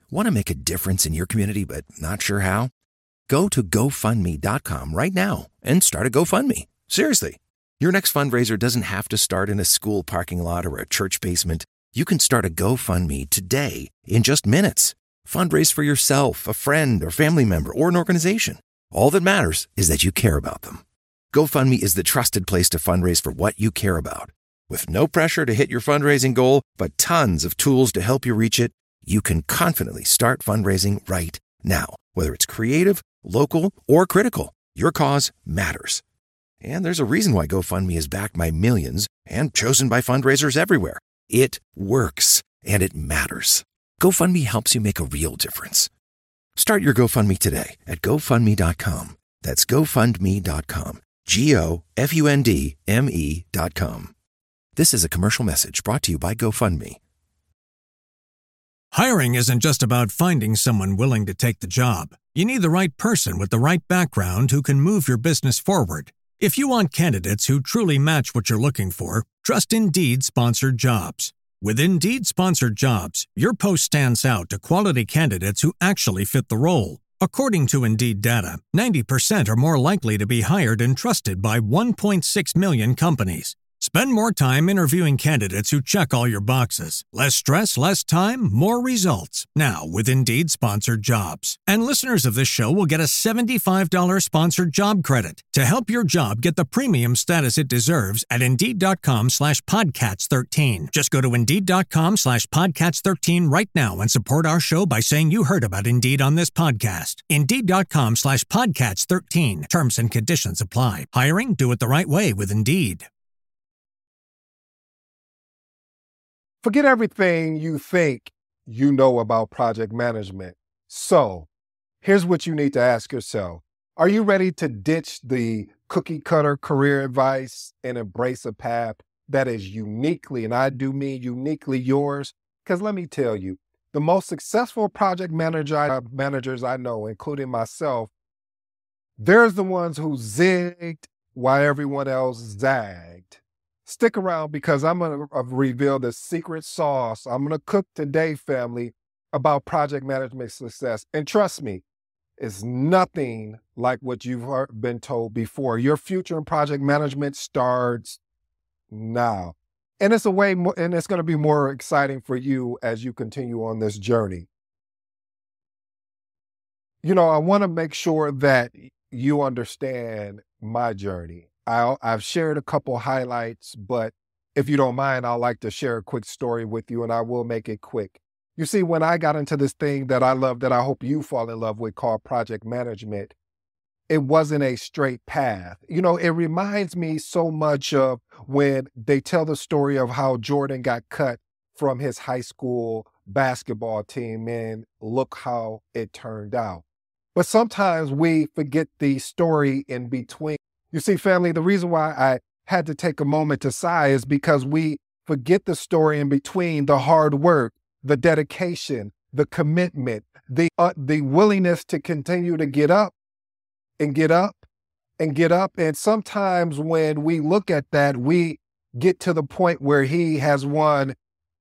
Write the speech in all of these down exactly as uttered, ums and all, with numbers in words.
Want to make a difference in your community but not sure how? Go to go fund me dot com right now and start a GoFundMe. Seriously. Your next fundraiser doesn't have to start in a school parking lot or a church basement. You can start a GoFundMe today in just minutes. Fundraise for yourself, a friend, or family member, or an organization. All that matters is that you care about them. GoFundMe is the trusted place to fundraise for what you care about. With no pressure to hit your fundraising goal, but tons of tools to help you reach it, you can confidently start fundraising right now. Whether it's creative, local, or critical, your cause matters. And there's a reason why GoFundMe is backed by millions and chosen by fundraisers everywhere. It works, and it matters. GoFundMe helps you make a real difference. Start your GoFundMe today at go fund me dot com. That's go fund me dot com. G O F U N D M E dot com. This is a commercial message brought to you by GoFundMe. Hiring isn't just about finding someone willing to take the job. You need the right person with the right background who can move your business forward. If you want candidates who truly match what you're looking for, trust Indeed Sponsored Jobs. With Indeed Sponsored Jobs, your post stands out to quality candidates who actually fit the role. According to Indeed data, ninety percent are more likely to be hired and trusted by one point six million companies. Spend more time interviewing candidates who check all your boxes. Less stress, less time, more results. Now with Indeed Sponsored Jobs. And listeners of this show will get a seventy-five dollars sponsored job credit to help your job get the premium status it deserves at Indeed.com slash Podcats 13. Just go to Indeed.com slash Podcats 13 right now and support our show by saying you heard about Indeed on this podcast. Indeed.com slash Podcats 13. Terms and conditions apply. Hiring? Do it the right way with Indeed. Forget everything you think you know about project management. So, here's what you need to ask yourself. Are you ready to ditch the cookie cutter career advice and embrace a path that is uniquely, and I do mean uniquely yours? Because let me tell you, the most successful project manager, managers I know, including myself, there's the ones who zigged while everyone else zagged. Stick around because I'm going to reveal the secret sauce. I'm going to cook today, family, about project management success. And trust me, it's nothing like what you've heard, been told before. Your future in project management starts now. And it's a way more, and it's going to be more exciting for you as you continue on this journey. You know, I want to make sure that you understand my journey. I'll, I've shared a couple highlights, but if you don't mind, I'd like to share a quick story with you, and I will make it quick. You see, when I got into this thing that I love, that I hope you fall in love with, called project management, it wasn't a straight path. You know, it reminds me so much of when they tell the story of how Jordan got cut from his high school basketball team, and look how it turned out. But sometimes we forget the story in between. You see, family, the reason why I had to take a moment to sigh is because we forget the story in between, the hard work, the dedication, the commitment, the uh, the willingness to continue to get up and get up and get up. And sometimes when we look at that, we get to the point where he has won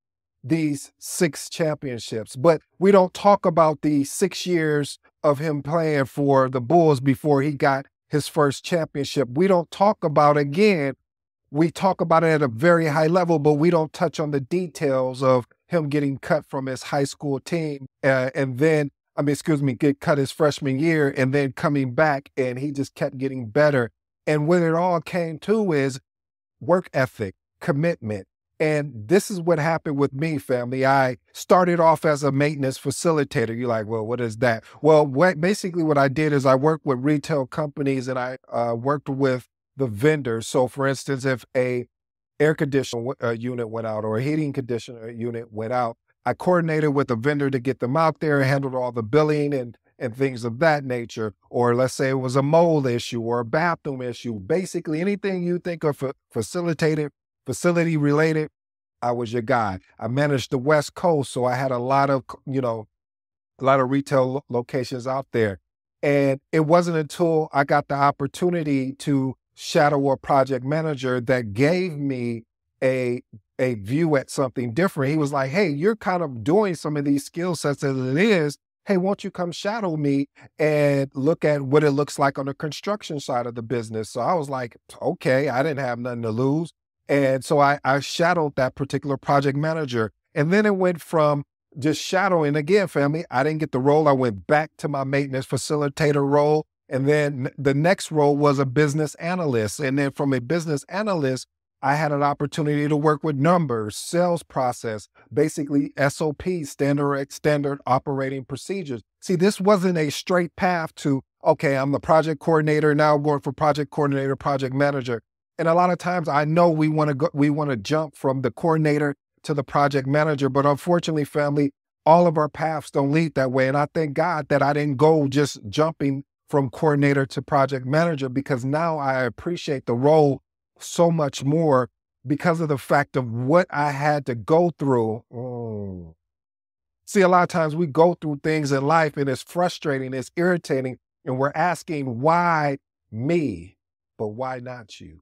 these six championships, but we don't talk about the six years of him playing for the Bulls before he got his first championship. We don't talk about, again, we talk about it at a very high level, but we don't touch on the details of him getting cut from his high school team uh, and then, I mean, excuse me, get cut his freshman year and then coming back, and he just kept getting better. And what it all came to is work ethic, commitment. And this is what happened with me, family. I started off as a maintenance facilitator. You're like, well, what is that? Well, what, basically what I did is I worked with retail companies, and I uh, worked with the vendors. So for instance, if a air conditioner uh, unit went out or a heating conditioner unit went out, I coordinated with the vendor to get them out there and handled all the billing and, and things of that nature. Or let's say it was a mold issue or a bathroom issue. Basically anything you think of for facilitated, facility related, I was your guy. I managed the West Coast, so I had a lot of, you know, a lot of retail lo- locations out there. And it wasn't until I got the opportunity to shadow a project manager that gave me a a view at something different. He was like, hey, you're kind of doing some of these skill sets as it is. Hey, won't you come shadow me and look at what it looks like on the construction side of the business? So I was like, okay, I didn't have nothing to lose. And so I, I shadowed that particular project manager. And then it went from just shadowing again, family. I didn't get the role. I went back to my maintenance facilitator role. And then the next role was a business analyst. And then from a business analyst, I had an opportunity to work with numbers, sales process, basically S O P, standard, standard operating procedures. See, this wasn't a straight path to, okay, I'm the project coordinator, now I'm going for project coordinator, project manager. And a lot of times I know we want to go, we want to jump from the coordinator to the project manager, but unfortunately, family, all of our paths don't lead that way. And I thank God that I didn't go just jumping from coordinator to project manager, because now I appreciate the role so much more because of the fact of what I had to go through. Mm. See, a lot of times we go through things in life and it's frustrating, it's irritating, and we're asking, why me? But why not you?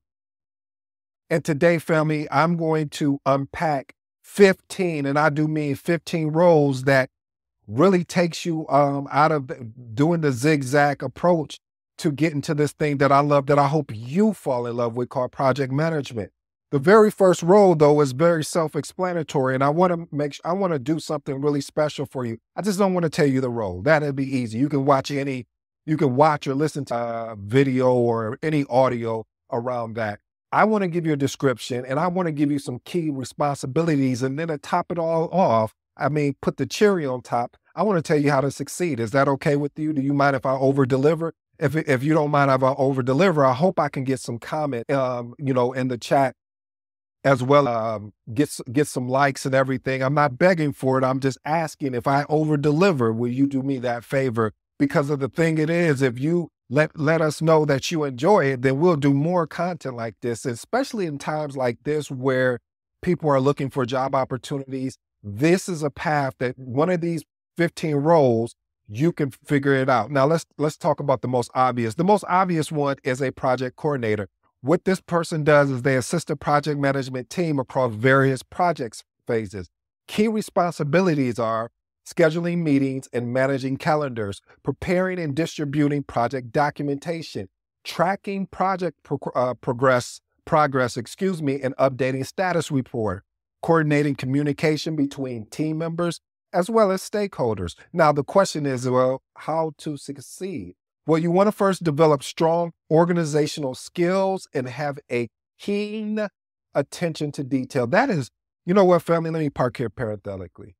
And today, family, I'm going to unpack fifteen, and I do mean fifteen roles that really takes you um, out of doing the zigzag approach to get into this thing that I love, that I hope you fall in love with, called project management. The very first role, though, is very self-explanatory, and I want to make sure, I want to do something really special for you. I just don't want to tell you the role. That'd be easy. You can watch any, you can watch or listen to a video or any audio around that. I want to give you a description, and I want to give you some key responsibilities, and then to top it all off, I mean, put the cherry on top, I want to tell you how to succeed. Is that okay with you? Do you mind if I over-deliver? If if you don't mind if I over-deliver, I hope I can get some comment, um, you know, in the chat as well. Um, get, get some likes and everything. I'm not begging for it. I'm just asking, if I over-deliver, will you do me that favor? Because of the thing it is, if you let, let us know that you enjoy it, then we'll do more content like this, especially in times like this where people are looking for job opportunities. This is a path that one of these fifteen roles, you can figure it out. Now let's let's talk about the most obvious. The most obvious one is a project coordinator. What this person does is they assist a project management team across various project phases. Key responsibilities are scheduling meetings and managing calendars, preparing and distributing project documentation, tracking project pro- uh, progress, progress, excuse me, and updating status report, coordinating communication between team members as well as stakeholders. Now, the question is, well, how to succeed? Well, you want to first develop strong organizational skills and have a keen attention to detail. That is, you know what, family, let me park here parenthetically.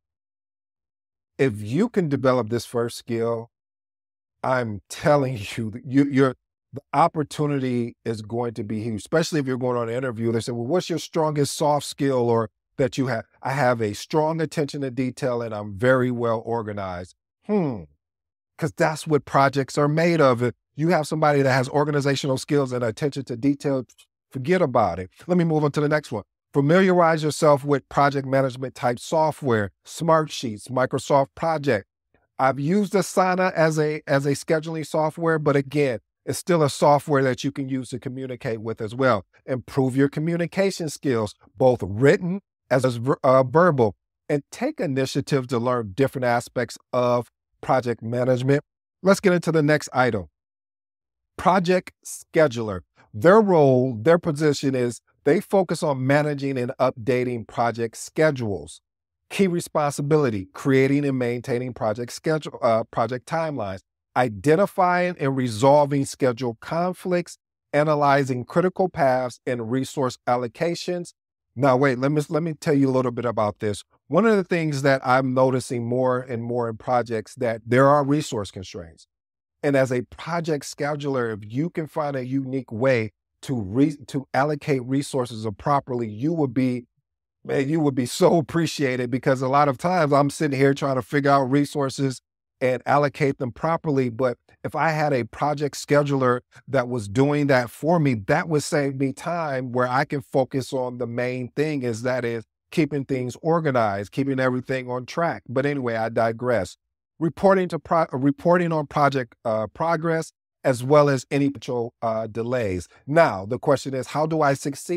If you can develop this first skill, I'm telling you, you you're, the opportunity is going to be huge, especially if you're going on an interview. They say, well, what's your strongest soft skill or that you have? I have a strong attention to detail and I'm very well organized. Hmm. Because that's what projects are made of. If you have somebody that has organizational skills and attention to detail, forget about it. Let me move on to the next one. Familiarize yourself with project management type software, Smartsheets, Microsoft Project. I've used Asana as a, as a scheduling software, but again, it's still a software that you can use to communicate with as well. Improve your communication skills, both written as uh, verbal, and take initiative to learn different aspects of project management. Let's get into the next item. Project scheduler. Their role, their position is they focus on managing and updating project schedules. Key responsibility, creating and maintaining project schedule, uh, project timelines, identifying and resolving schedule conflicts, analyzing critical paths and resource allocations. Now, wait, let me, let me tell you a little bit about this. One of the things that I'm noticing more and more in projects, that there are resource constraints. And as a project scheduler, if you can find a unique way to re, to allocate resources properly, you would be, man, you would be so appreciated, because a lot of times I'm sitting here trying to figure out resources and allocate them properly. But if I had a project scheduler that was doing that for me, that would save me time where I can focus on the main thing, is that is keeping things organized, keeping everything on track. But anyway, I digress. Reporting to pro- reporting on project uh, progress, as well as any potential uh, delays. Now, the question is, how do I succeed?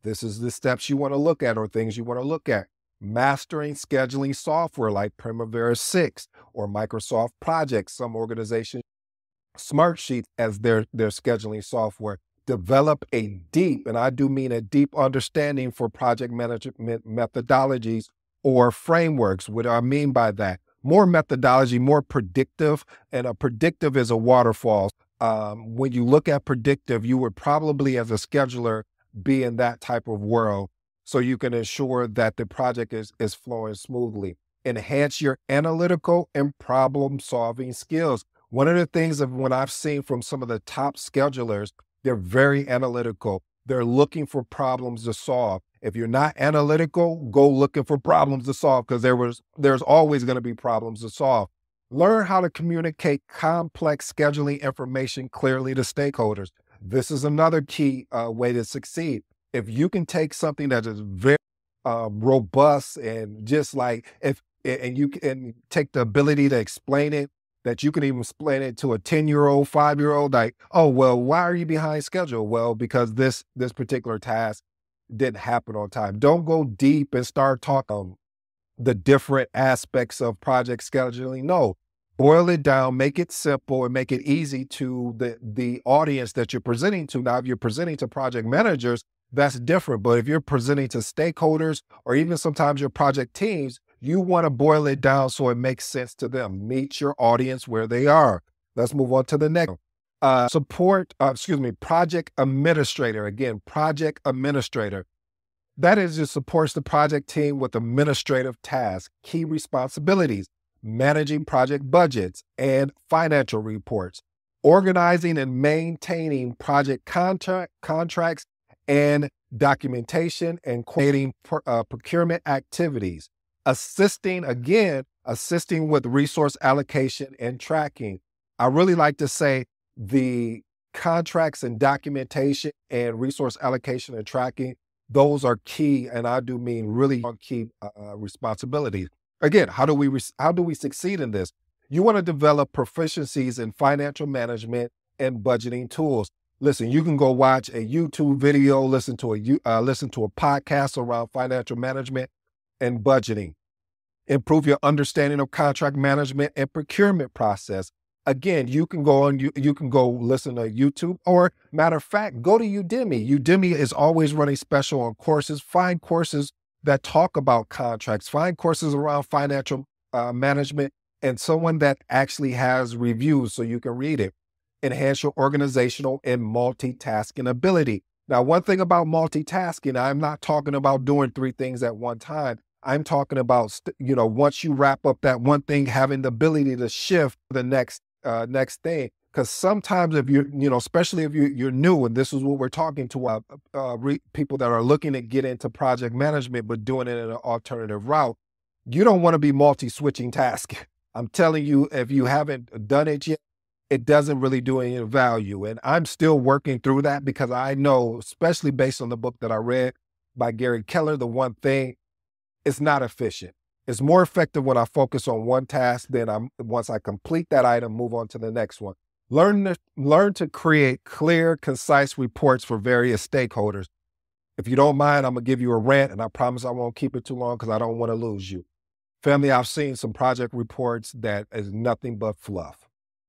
This is the steps you want to look at or things you want to look at. Mastering scheduling software like Primavera six or Microsoft Project. Some organizations Smartsheet as their, their scheduling software. Develop a deep, and I do mean a deep understanding for project management methodologies or frameworks. What do I mean by that? More methodology, more predictive, and a predictive is a waterfall. Um, when you look at predictive, you would probably, as a scheduler, be in that type of world so you can ensure that the project is, is flowing smoothly. Enhance your analytical and problem-solving skills. One of the things of when I've seen from some of the top schedulers, they're very analytical. They're looking for problems to solve. If you're not analytical, go looking for problems to solve because there was there's always going to be problems to solve. Learn how to communicate complex scheduling information clearly to stakeholders. This is another key uh, way to succeed. If you can take something that is very uh, robust and just like if and you can take the ability to explain it, that you can even explain it to a ten-year-old, five-year-old, like, oh, well, why are you behind schedule? Well, because this this particular task didn't happen on time. Don't go deep and start talking um, the different aspects of project scheduling. No, boil it down, make it simple, and make it easy to the, the audience that you're presenting to. Now, if you're presenting to project managers, that's different. But if you're presenting to stakeholders or even sometimes your project teams, you want to boil it down so it makes sense to them. Meet your audience where they are. Let's move on to the next. Uh, support, uh, excuse me, project administrator. Again, project administrator. That is, just supports the project team with administrative tasks, key responsibilities, managing project budgets and financial reports, organizing and maintaining project contract, contracts and documentation, and coordinating uh, procurement activities. Assisting, again, assisting with resource allocation and tracking. I really like to say the contracts and documentation and resource allocation and tracking, those are key, and I do mean really key uh, responsibilities. Again, how do we how do we succeed in this? You want to develop proficiencies in financial management and budgeting tools. Listen, you can go watch a YouTube video, listen to a uh, listen to a podcast around financial management and budgeting. Improve your understanding of contract management and procurement process. Again, you can go on, you, you can go listen to YouTube, or matter of fact, go to Udemy. Udemy is always running special on courses. Find courses that talk about contracts, find courses around financial uh, management, and someone that actually has reviews so you can read it. Enhance your organizational and multitasking ability. Now, one thing about multitasking, I'm not talking about doing three things at one time. I'm talking about, you know, once you wrap up that one thing, having the ability to shift to the next uh, next thing. Because sometimes if you're, you know, especially if you, you're new, and this is what we're talking to uh, uh, re- people that are looking to get into project management, but doing it in an alternative route, you don't want to be multi-switching tasking. I'm telling you, if you haven't done it yet, it doesn't really do any value. And I'm still working through that because I know, especially based on the book that I read by Gary Keller, The One Thing, it's not efficient. It's more effective when I focus on one task, then I'm, once I complete that item, move on to the next one. Learn to, learn to create clear, concise reports for various stakeholders. If you don't mind, I'm going to give you a rant, and I promise I won't keep it too long because I don't want to lose you. Family, I've seen some project reports that is nothing but fluff.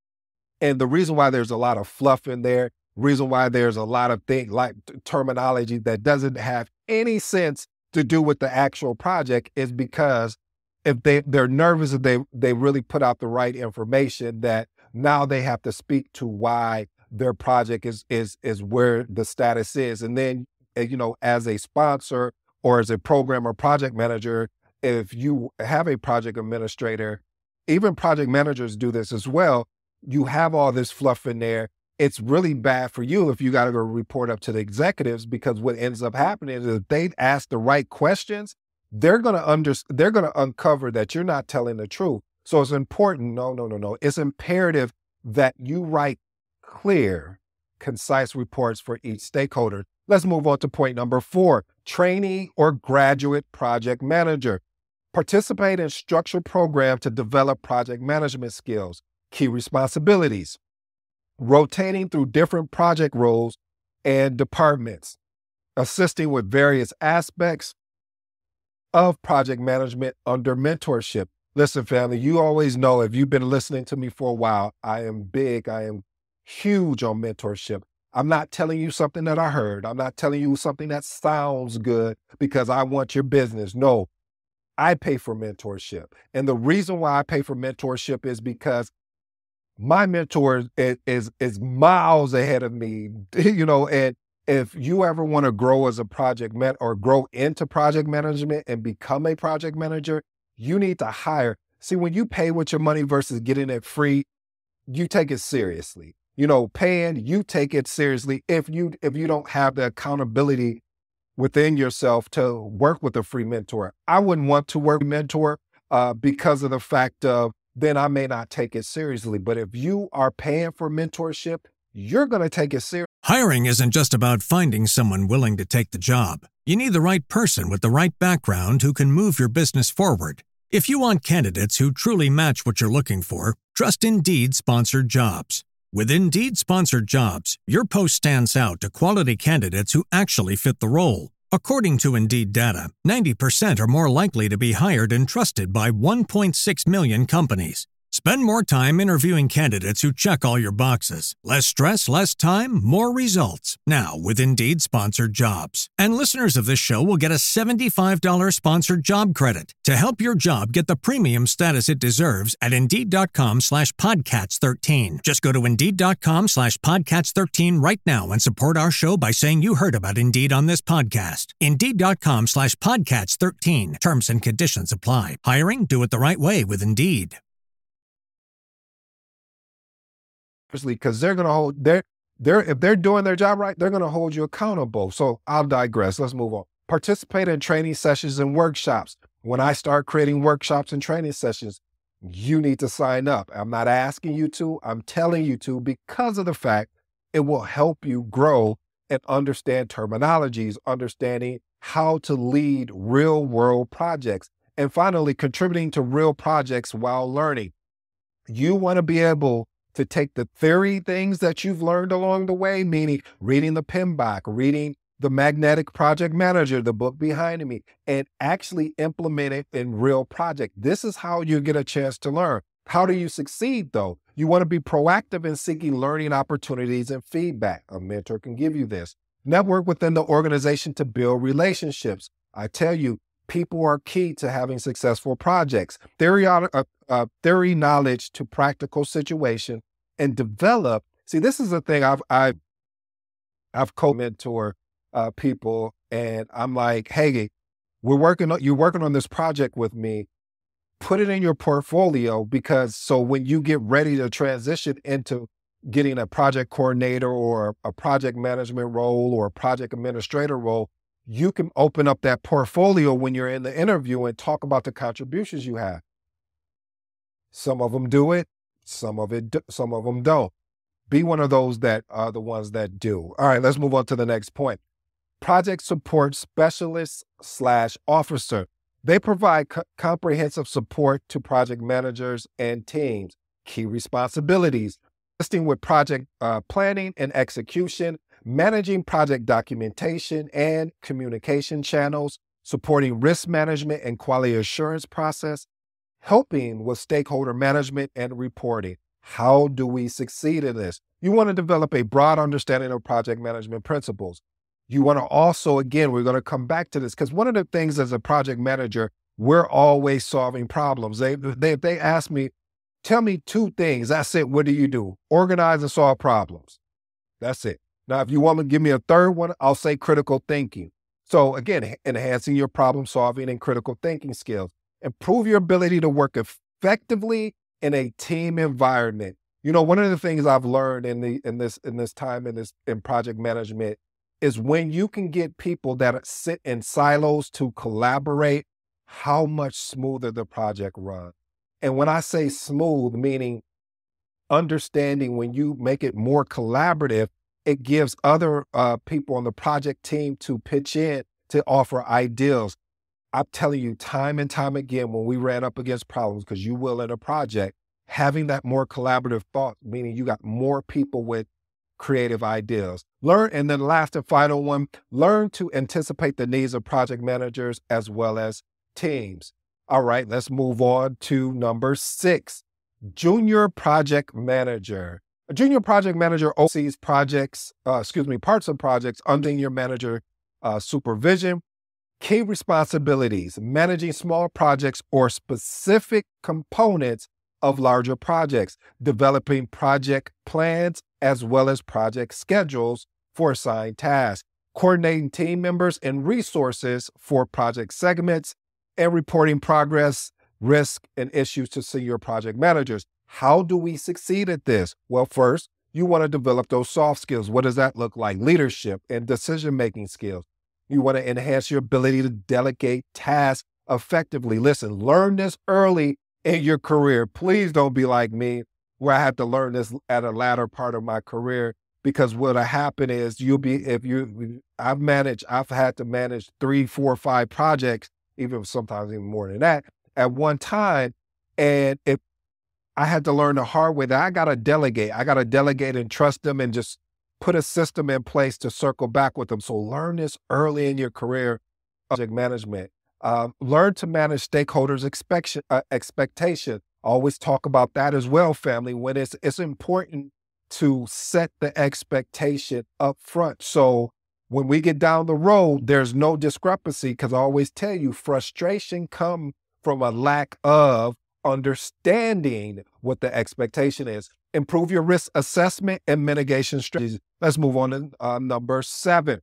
And the reason why there's a lot of fluff in there, reason why there's a lot of things like terminology that doesn't have any sense to do with the actual project is because if they, they're nervous if they, they really put out the right information, that now they have to speak to why their project is, is, is where the status is. And then, you know, as a sponsor or as a program or project manager, if you have a project administrator, even project managers do this as well, you have all this fluff in there. It's really bad for you if you got to go report up to the executives, because what ends up happening is if they ask the right questions, they're going to under, they're going to uncover that you're not telling the truth. So it's important. No, no, no, no. It's imperative that you write clear, concise reports for each stakeholder. Let's move on to point number four, trainee or graduate project manager. Participate in structured program to develop project management skills. Key responsibilities. Rotating through different project roles and departments. assisting with various aspects of project management under mentorship. Listen, family, you always know, if you've been listening to me for a while, I am big, I am huge on mentorship. I'm not telling you something that I heard. I'm not telling you something that sounds good because I want your business. No, I pay for mentorship. And the reason why I pay for mentorship is because my mentor is, is, is miles ahead of me, you know, and if you ever want to grow as a project man or grow into project management and become a project manager, you need to hire. See, when you pay with your money versus getting it free, you take it seriously. You know, paying, you take it seriously if you if you don't have the accountability within yourself to work with a free mentor. I wouldn't want to work with a mentor uh, because of the fact of then I may not take it seriously. But if you are paying for mentorship, you're going to take it seriously. Hiring isn't just about finding someone willing to take the job. You need the right person with the right background who can move your business forward. If you want candidates who truly match what you're looking for, trust Indeed sponsored jobs. With Indeed sponsored jobs, your post stands out to quality candidates who actually fit the role. According to Indeed data, ninety percent are more likely to be hired and trusted by one point six million companies. Spend more time interviewing candidates who check all your boxes. Less stress, less time, more results. Now with Indeed sponsored jobs. And listeners of this show will get a seventy-five dollars sponsored job credit to help your job get the premium status it deserves at Indeed.com slash Podcats 13. Just go to Indeed.com slash Podcats 13 right now and support our show by saying you heard about Indeed on this podcast. Indeed.com slash Podcats 13. Terms and conditions apply. Hiring? Do it the right way with Indeed. Because they're going to hold, they're, they're, if they're doing their job right, they're going to hold you accountable. So I'll digress. Let's move on. Participate in training sessions and workshops. When I start creating workshops and training sessions, you need to sign up. I'm not asking you to, I'm telling you to, because of the fact it will help you grow and understand terminologies, understanding how to lead real world projects, and finally, contributing to real projects while learning. You want to be able to take the theory things that you've learned along the way, meaning reading the P M B O K, reading the Magnetic Project Manager, the book behind me, and actually implement it in real project. This is how you get a chance to learn. How do you succeed though? You want to be proactive in seeking learning opportunities and feedback. A mentor can give you this. Network within the organization to build relationships. I tell you, people are key to having successful projects. Theory, uh, uh, theory knowledge to practical situation, and develop. See, this is the thing I've I've I've co-mentor uh, people, and I'm like, hey, we're working on you're working on this project with me. Put it in your portfolio, because so when you get ready to transition into getting a project coordinator or a project management role or a project administrator role, you can open up that portfolio when you're in the interview and talk about the contributions you have. Some of them do it, some of it, some of them don't. Be one of those that are the ones that do. All right, let's move on to the next point. Project support specialist slash officer. They provide co- comprehensive support to project managers and teams. Key responsibilities: assisting with project uh, planning and execution, managing project documentation and communication channels, supporting risk management and quality assurance process, helping with stakeholder management and reporting. How do we succeed in this? You want to develop a broad understanding of project management principles. You want to also, again, we're going to come back to this, because one of the things as a project manager, we're always solving problems. They, they, if they ask me, tell me two things, that's it. What do you do? Organize and solve problems. That's it. Now, if you want to give me a third one, I'll say critical thinking. So again, enhancing your problem solving and critical thinking skills. Improve your ability to work effectively in a team environment. You know, one of the things I've learned in the in this in this time in this in project management is when you can get people that sit in silos to collaborate, how much smoother the project runs. And when I say smooth, meaning understanding when you make it more collaborative, it gives other uh, people on the project team to pitch in to offer ideas. I'm telling you time and time again, when we ran up against problems, because you will in a project, having that more collaborative thought, meaning you got more people with creative ideas. Learn, and then last and final one, learn to anticipate the needs of project managers as well as teams. All right, let's move on to number six, junior project manager. A junior project manager oversees projects, uh, excuse me, parts of projects under your manager uh, supervision. Key responsibilities: managing small projects or specific components of larger projects, developing project plans as well as project schedules for assigned tasks, coordinating team members and resources for project segments, and reporting progress, risk, and issues to senior project managers. How do we succeed at this? Well, first, you want to develop those soft skills. What does that look like? Leadership and decision-making skills. You want to enhance your ability to delegate tasks effectively. Listen, learn this early in your career. Please don't be like me, where I had to learn this at a latter part of my career, because what'll happen is you'll be, if you, I've managed, I've had to manage three, four, five projects, even sometimes even more than that at one time. And if I had to learn the hard way that I got to delegate, I got to delegate and trust them and just put a system in place to circle back with them. So learn this early in your career, project management. Uh, learn to manage stakeholders' expectation, uh, expectation. Always talk about that as well, family, when it's, it's important to set the expectation up front. So when we get down the road, there's no discrepancy, because I always tell you, frustration comes from a lack of understanding what the expectation is. Improve your risk assessment and mitigation strategies. Let's move on to uh, number seven.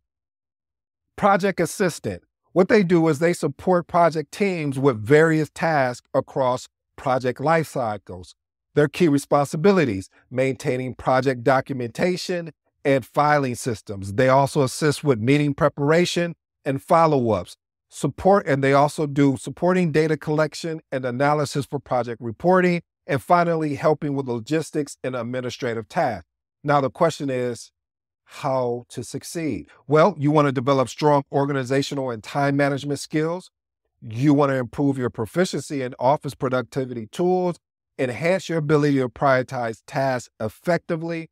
Project assistant. What they do is they support project teams with various tasks across project life cycles. Their key responsibilities: maintaining project documentation and filing systems. They also assist with meeting preparation and follow-ups. Support, and they also do supporting data collection and analysis for project reporting, and finally, helping with logistics and administrative tasks. Now, the question is how to succeed. Well, you want to develop strong organizational and time management skills. You want to improve your proficiency in office productivity tools, enhance your ability to prioritize tasks effectively,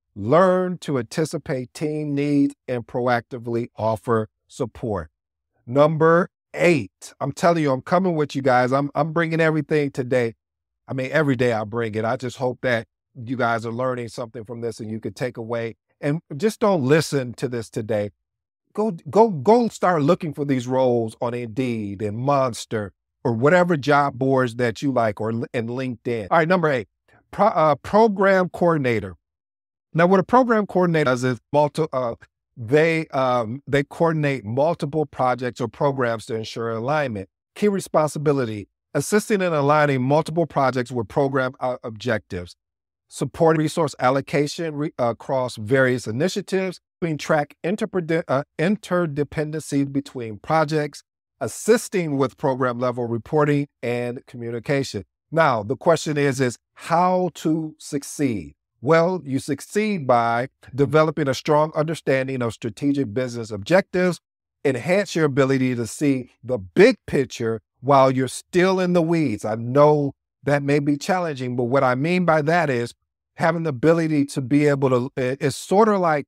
learn to anticipate team needs, and proactively offer support. Number eight, I'm telling you, I'm coming with you guys. I'm, I'm bringing everything today. I mean, every day I bring it. I just hope that you guys are learning something from this and you could take away. And just don't listen to this today. Go, go, go start looking for these roles on Indeed and Monster or whatever job boards that you like, or in LinkedIn. All right, number eight, pro, uh, program coordinator. Now, what a program coordinator does is multi, uh, they um, they coordinate multiple projects or programs to ensure alignment. Key responsibility: assisting in aligning multiple projects with program uh, objectives. Support resource allocation re- across various initiatives. Being track interpre- uh, interdependencies between projects. Assisting with program level reporting and communication. Now, the question is, is how to succeed? Well, you succeed by developing a strong understanding of strategic business objectives, enhance your ability to see the big picture while you're still in the weeds. I know that may be challenging, but what I mean by that is having the ability to be able to, it's sort of like,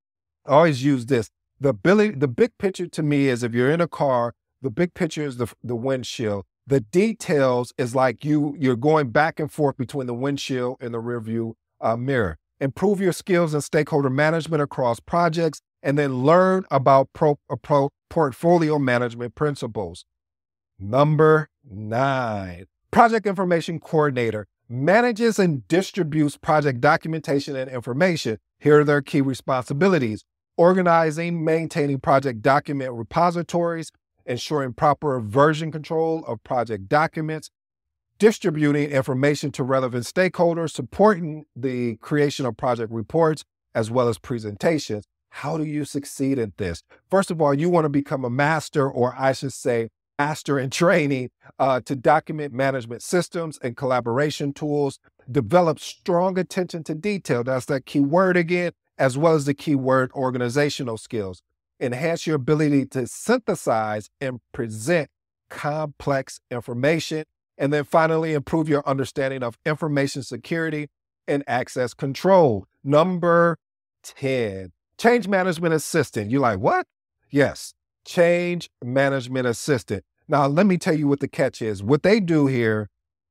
I always use this, the ability, the big picture to me is, if you're in a car, the big picture is the, the windshield. The details is like you, you're going back and forth between the windshield and the rear view uh, mirror. Improve your skills in stakeholder management across projects, and then learn about pro, uh, pro, portfolio management principles. Number nine, project information coordinator. Manages and distributes project documentation and information. Here are their key responsibilities: organizing, maintaining project document repositories, ensuring proper version control of project documents, distributing information to relevant stakeholders, supporting the creation of project reports, as well as presentations. How do you succeed at this? First of all, you want to become a master, or I should say, master in training uh, to document management systems and collaboration tools. Develop strong attention to detail. That's that key word again, as well as the keyword organizational skills. Enhance your ability to synthesize and present complex information. And then finally, improve your understanding of information security and access control. Number ten. Change management assistant. You're like, what? Yes, change management assistant. Now, let me tell you what the catch is. What they do here,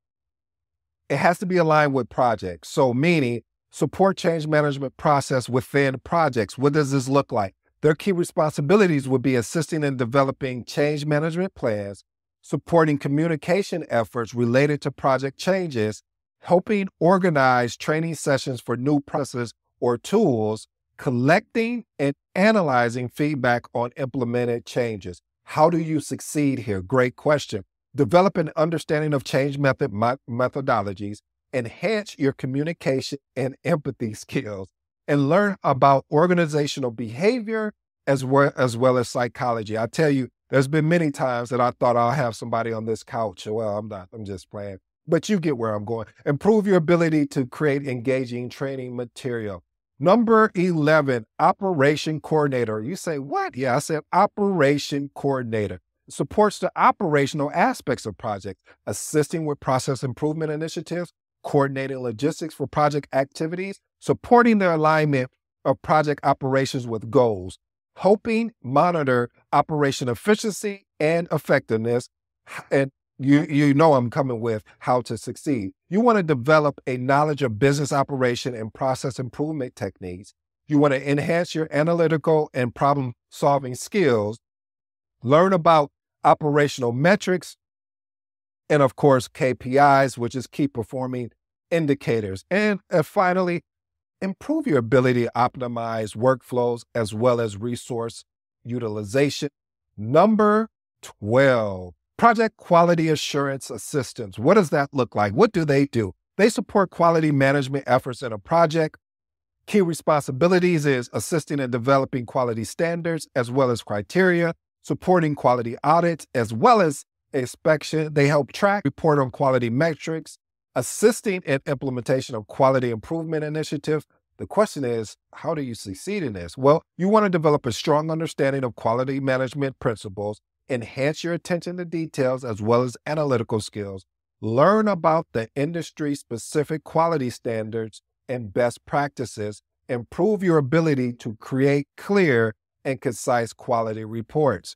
it has to be aligned with projects. So meaning support change management process within projects. What does this look like? Their key responsibilities would be assisting in developing change management plans, supporting communication efforts related to project changes, helping organize training sessions for new processes or tools, collecting and analyzing feedback on implemented changes. How do you succeed here? Great question. Develop an understanding of change method methodologies, enhance your communication and empathy skills, and learn about organizational behavior as well, as well as psychology. I tell you, there's been many times that I thought I'll have somebody on this couch. Well, I'm not, I'm just playing, but you get where I'm going. Improve your ability to create engaging training material. Number eleven, operation coordinator. You say, what? Yeah, I said operation coordinator. Supports the operational aspects of projects, assisting with process improvement initiatives, coordinating logistics for project activities, supporting the alignment of project operations with goals, helping monitor operation efficiency and effectiveness. And you, you know I'm coming with how to succeed. You want to develop a knowledge of business operation and process improvement techniques. You want to enhance your analytical and problem-solving skills, learn about operational metrics, and of course, K P Is, which is key performing indicators. And uh, finally, improve your ability to optimize workflows as well as resource utilization. Number twelve, project quality assurance assistants. What does that look like? What do they do? They support quality management efforts in a project. Key responsibilities is assisting in developing quality standards as well as criteria, supporting quality audits as well as inspection. They help track, report on quality metrics, assisting in implementation of quality improvement initiatives. The question is, how do you succeed in this? Well, you want to develop a strong understanding of quality management principles, enhance your attention to details as well as analytical skills, learn about the industry-specific quality standards and best practices, improve your ability to create clear and concise quality reports.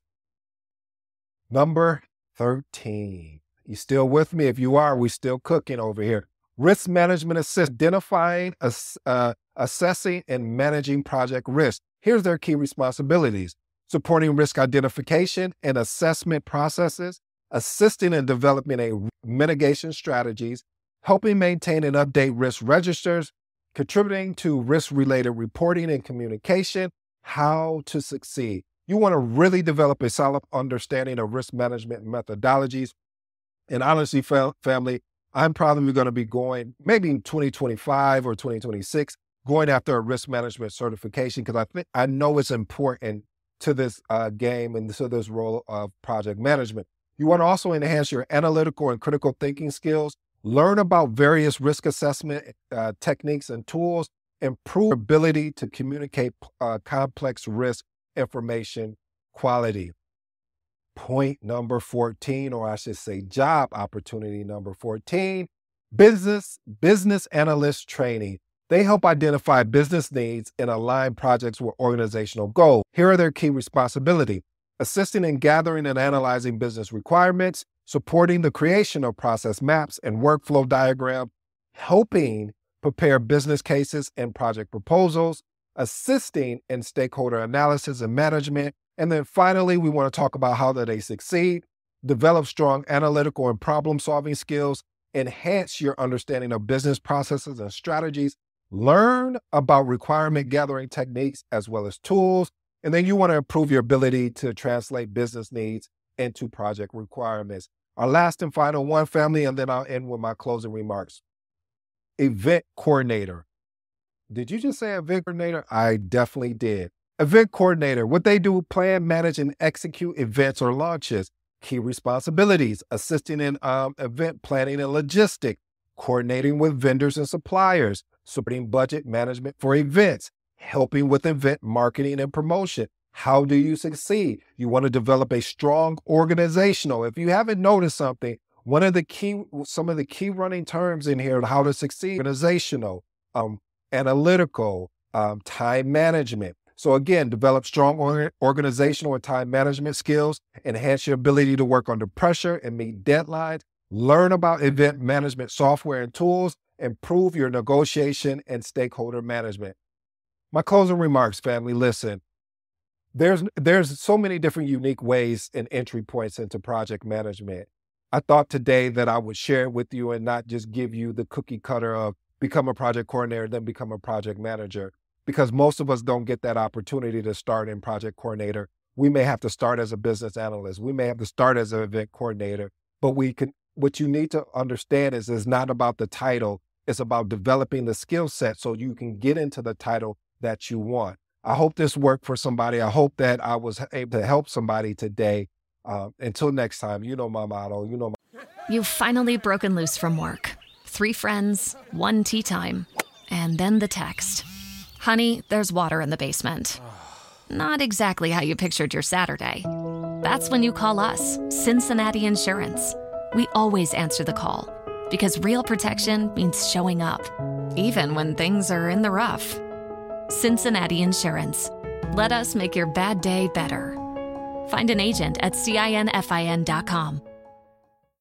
Number thirteen. You still with me? If you are, we still cooking over here. Risk management assist, identifying, ass, uh, assessing, and managing project risk. Here's their key responsibilities: supporting risk identification and assessment processes, assisting in developing a mitigation strategies, helping maintain and update risk registers, contributing to risk-related reporting and communication. How to succeed. You want to really develop a solid understanding of risk management methodologies. And honestly, family, I'm probably going to be going maybe in twenty twenty-five or twenty twenty-six, going after a risk management certification because I think I know it's important to this uh, game and to this role of project management. You want to also enhance your analytical and critical thinking skills, learn about various risk assessment uh, techniques and tools, improve ability to communicate uh, complex risk information quality. Point number fourteen, or I should say job opportunity number fourteen, business, business analyst training. They help identify business needs and align projects with organizational goals. Here are their key responsibilities: assisting in gathering and analyzing business requirements, supporting the creation of process maps and workflow diagrams, helping prepare business cases and project proposals, assisting in stakeholder analysis and management. And then finally, we want to talk about how do they succeed, develop strong analytical and problem-solving skills, enhance your understanding of business processes and strategies, learn about requirement gathering techniques as well as tools, and then you want to improve your ability to translate business needs into project requirements. Our last and final one, family, and then I'll end with my closing remarks. Event coordinator. Did you just say event coordinator? I definitely did. Event coordinator, what they do: plan, manage, and execute events or launches. Key responsibilities: assisting in um, event planning and logistics, coordinating with vendors and suppliers, supporting budget management for events, helping with event marketing and promotion. How do you succeed? You want to develop a strong organizational. If you haven't noticed something, one of the key, some of the key running terms in here, how to succeed: organizational, um, analytical, um, time management. So again, develop strong or- organizational and time management skills, enhance your ability to work under pressure and meet deadlines, learn about event management software and tools, improve your negotiation and stakeholder management. My closing remarks, family, listen, there's, there's so many different unique ways and entry points into project management. I thought today that I would share it with you and not just give you the cookie cutter of become a project coordinator, then become a project manager. Because most of us don't get that opportunity to start in project coordinator. We may have to start as a business analyst. We may have to start as an event coordinator, but we can, what you need to understand is it's not about the title. It's about developing the skill set so you can get into the title that you want. I hope this worked for somebody. I hope that I was able to help somebody today. Uh, until next time, you know my motto, you know my... You've finally broken loose from work. Three friends, one tea time, and then the text. Honey, there's water in the basement. Not exactly how you pictured your Saturday. That's when you call us, Cincinnati Insurance. We always answer the call because real protection means showing up, even when things are in the rough. Cincinnati Insurance. Let us make your bad day better. Find an agent at cinfin dot com.